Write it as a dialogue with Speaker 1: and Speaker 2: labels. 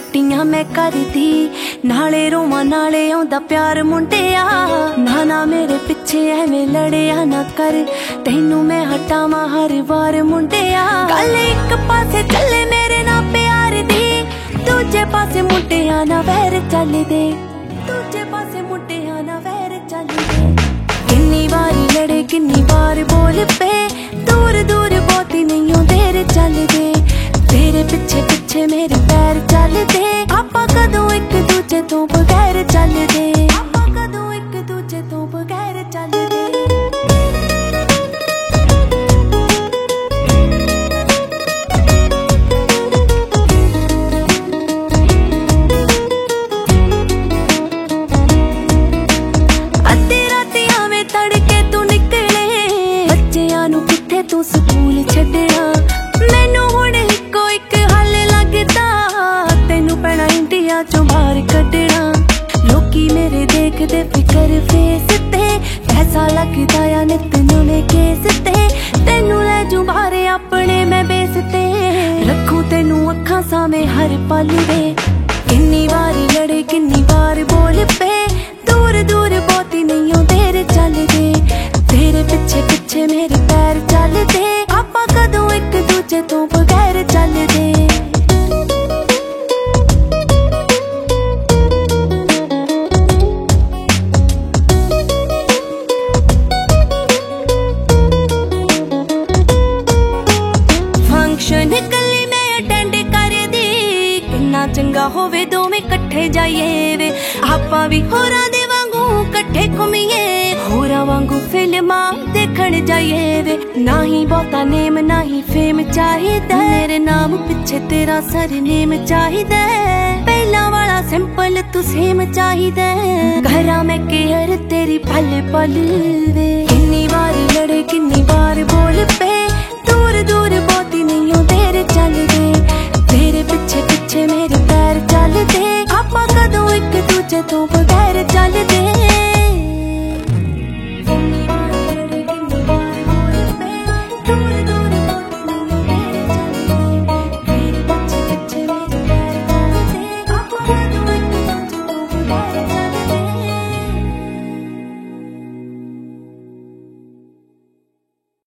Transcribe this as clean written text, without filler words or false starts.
Speaker 1: छुट्टियां मैं करदी नाले रोवां नाले आउंदा प्यार मुंडिया ना ना मेरे पिछे एवें लड़िया ना कर तैनू मैं हटावां हर बार मुंडिया गल एक पासे चले मेरे ना प्यार दी दूजे पासे मुंडिया ना वैर चलदे दूजे पासे मुंडिया ना वैर चलदे किन्नी बारी लड़े किन्नी बार बोल पे दूर दूर बहुती नहीं हो देर चलदे तेरे पिछे पिछे मेरे पैर चलदे आपां कदों एक दूजे तो बगैर चलदे आपां कदों एक दूजे तो बगैर चलदे तू स्कूल छड्डिया मैनू हुण इक्को इक हल लगदा तैनू पैना इंडिया चों बाहर कड्डना लोकी मेरे देखदे फिकर फेस ते पैसा लगदा या नित नवें केस ते तैनू लै जूं बाहर अपने मैं बेस ते रखूं तैनू अखां सामे हर पल वे किन्नी बारी लड़े किन्नी बार बोल पे दूर दूर बहुती नहीं हो देर चलदे तेरे पिछे पिछे मेरे पैर चलदे आपां कदों एक दूजे तो बगैर चलदे फंक्शन गली मैं अटेंड करदी किन्ना चंगा होवे दोवें कट्ठे जाइए वे आपां भी होरां दे वांगू कट्ठे घुमीए होरां वांगू फिल्मां देखण जाइए वे ना ही बहुता नेम ना ही फेम चाहिदा मेरे नाम पिछे तेरा सरनेम चाहिदा पहला वाला सिंपल तू सेम चाहिदा घरा मैं केयर तेरी पल पल वे किन्नी बारी लड़े किन्नी बार बोल पे दूर दूर